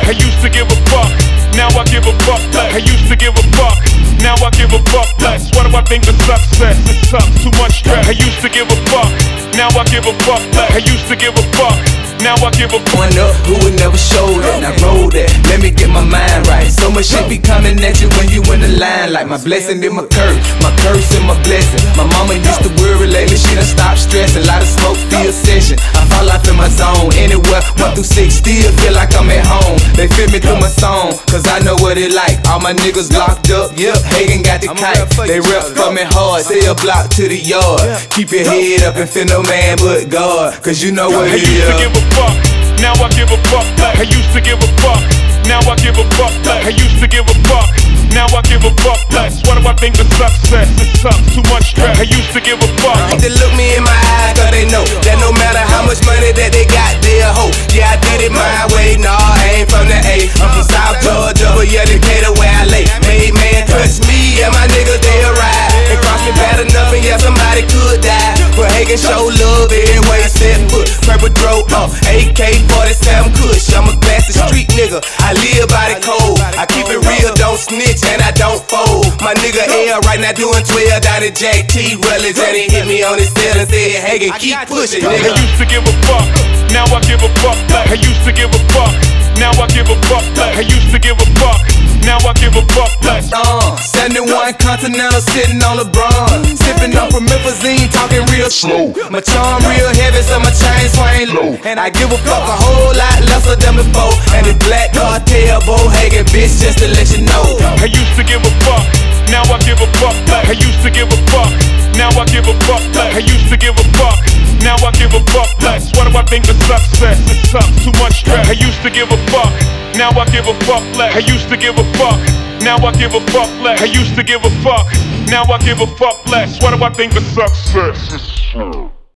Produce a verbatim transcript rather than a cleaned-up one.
less. I used to give a fuck, now I give a fuck less. I used to give a fuck, now I give a fuck less. What do I think of success? It sucks, too much stress. I used to give a fuck, now I give a fuck less. I used to give a fuck, now I give a fuck. One up who would never show that, now roll that. Let me get my mind right. So much shit be coming at you when you in the line. Like my blessing and my curse, my curse and my blessing. My mama used to worry lately, she done stopped stressing. Lot of smoke, the session. I fall off in my zone. Anywhere, one through six, still feel like I'm at home. They feel me through my song, cause I know what it like. All my niggas locked up, yep, Hagen got the kite. They rep for me hard, say a block to the yard. Keep your head up and feel no man but God, cause you know what it is. I used to give a fuck, now I give a fuck less. I used to give a fuck, now I give a fuck less. I used to give a fuck, now I give a fuck less. What do I think of success? It sucks, too much stress. I used to give a fuck. They look me in my eyes, cause they know that no matter how much money that they got, they a hoe. Yeah, I did it my way, nah, I ain't from the A. I'm from South Georgia, but yeah, Decatur where I lay. Made man touch me, yeah, my niggas, they a ride. They cross me bad enough, and yeah, somebody could die. But Hagen show love every way he set foot. Purple throat up, A K forty-seven Kush. I'm a classic street nigga, I live by the code. I keep it real, don't snitch, and I don't fold. My nigga L right now doing twelve down at Jack T. Rutledge, and he hit me on his cell and said, Hagen, keep pushing, nigga. I used to give a fuck, now I give a fuck less. I used to give a fuck, now I give a fuck less. I used to give a fuck, now I give a fuck less. Uh, seventy-one Continental sitting on LeBron, sipping on promethazine, talking real slow. My charm real heavy, so my chain swing low. And I give a fuck a whole lot lesser than before. And the black cartel, Bo Hagen, bitch, just to let you know. I used to give a fuck, now I give a fuck less. I used to give a fuck, now I give a fuck less. I used to give a fuck, now I give a fuck less. What do I think of success? It sucks, too much stress. I used to give a fuck, now I give a fuck less. I used to give a fuck, now I give a fuck less. I used to give a fuck, now I give a fuck less. What do I think of success?